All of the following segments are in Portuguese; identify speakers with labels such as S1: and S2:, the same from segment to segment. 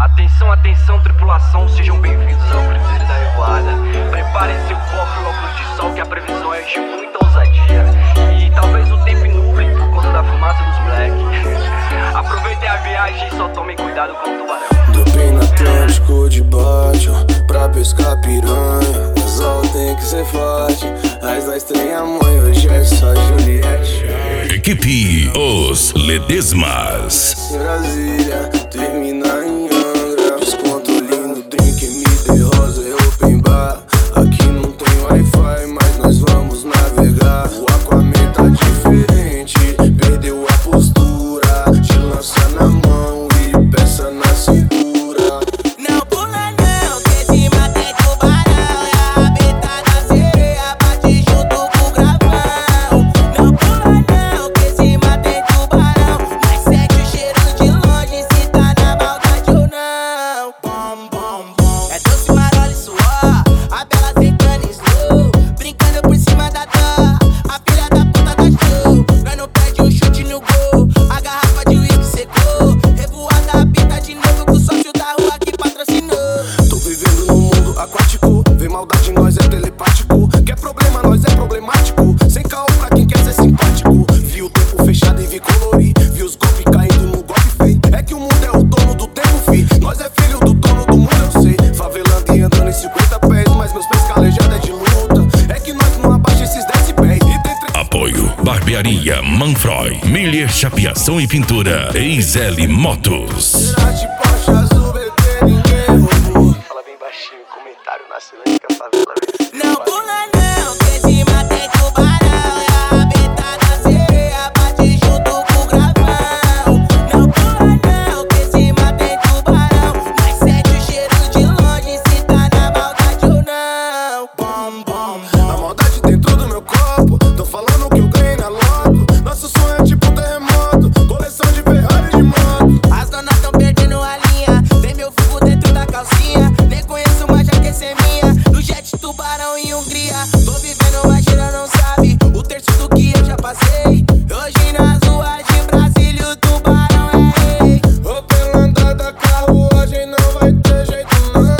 S1: Atenção, atenção, tripulação, sejam bem-vindos ao Cruzeiro da Revoada. Preparem seu copo e óculos de sol, que a previsão é de muita ousadia. E talvez o tempo nuble por conta da fumaça dos black. Aproveitem a viagem e só tomem cuidado com o tubarão.
S2: Dopei no Atlântico de baixo pra pescar piranha. O sol tem que ser forte, as da estreia mãe, hoje é só Juliette.
S3: Equipe Os Ledesmas.
S2: Em Brasília, termina em Angra. Desconto lindo, drink, MD rosa, open bar. Aqui não tem Wi-Fi, mas nós vamos navegar. O Aquaman tá diferente, perdeu a postura. Te lança na mão e peça na cintura.
S4: Não pula não, que esse mata é tubarão. É a rabeta da sereia, bate junto com o gravão. Não pula não, que esse mata é tubarão. Mas sente o cheiro de longe, se tá na maldade ou não. Bom, bom, bom. É doce, marola e suor, a bela secando slow, brincando por cima da dor, a filha da puta da show. Nós não perde um chute no gol, a garrafa de uísque secou. Revoada apita de novo com o sócio da rua que patrocinou.
S2: Tô vivendo num mundo aquático, vem maldade em nós é telepático. Quer problema, nós é problemático. Sem caô pra quem quer ser simpático. Vi o tempo fechado e vi colorir, vi os golpes caindo no golpe feio. É que o mundo é o dono do tempo, fi. Nós é filho do dono do mundo, eu sei. Favelando e andando em 50 pés, mas meus pés calejados é de luta. É que nós não abaixa esses 10 pés. E tem
S3: Apoio Barbearia Manfroy, Miller Chapeação e Pintura, Eisele Motos.
S2: de Porsche azul, bebê, ninguém roubou.
S1: Fala bem baixinho, comentário na cena que a favela vem.
S4: Não pula não, que esse mata é tubarão. É a rabeta da sereia, bate junto com o gravão. Não pula não, que esse mata é tubarão. Mas sente o cheiro de longe, se tá na maldade ou não. Bom, bom,
S2: A maldade dentro do meu corpo, tô falando que eu ganhei na loto. Nosso sonho é tipo terremoto, coleção de Ferrari de moto.
S4: as donas tão perdendo a linha. Tem meu fogo dentro da calcinha. Nem conheço, mas já quer ser minha. No jet tubarão em Hungria. Tô vivendo, mas gira não sabe o terço do que eu já passei. Hoje nas ruas de Brasília o tubarão é rei.
S2: Ô, pela andada, carruagem não vai ter jeito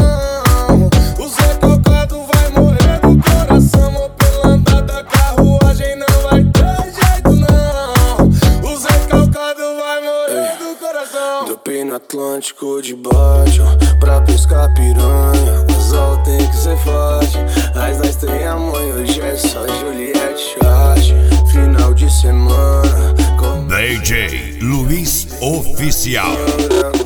S2: não. O Zé Calcado vai morrer do coração. Ô, pela andada, carruagem não vai ter jeito não. O Zé Calcado vai morrer do coração. Dopei no Atlântico de baixo pra pescar piranha. O sol tem que ser forte, as da estreia mãe, hoje é só Juliette Chart. Final de semana com
S3: DJ Luiz Oficial.
S2: Angra.